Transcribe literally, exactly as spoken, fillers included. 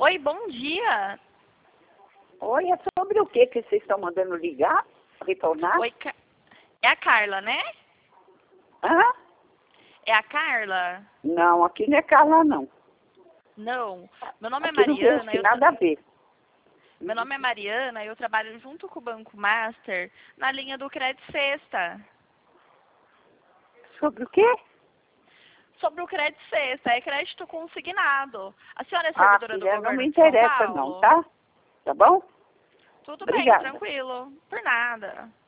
Oi, bom dia. Oi, é sobre o que que vocês estão mandando ligar? Retornar? Oi, Ca- é a Carla, né? Hã? É a Carla? Não, aqui não é Carla, não. Não. Meu nome é Aqui não tem Mariana. Eu tra- nada a ver. Meu nome é Mariana e eu trabalho junto com o Banco Master na linha do Crédito Sexta. Sobre o quê? Sobre o Crédito Sexta, é crédito consignado. A senhora é Ah, servidora do filha, não governo me de São interessa Paulo? não, tá? Tá bom? Tudo bem, Obrigada. tranquilo. Por nada.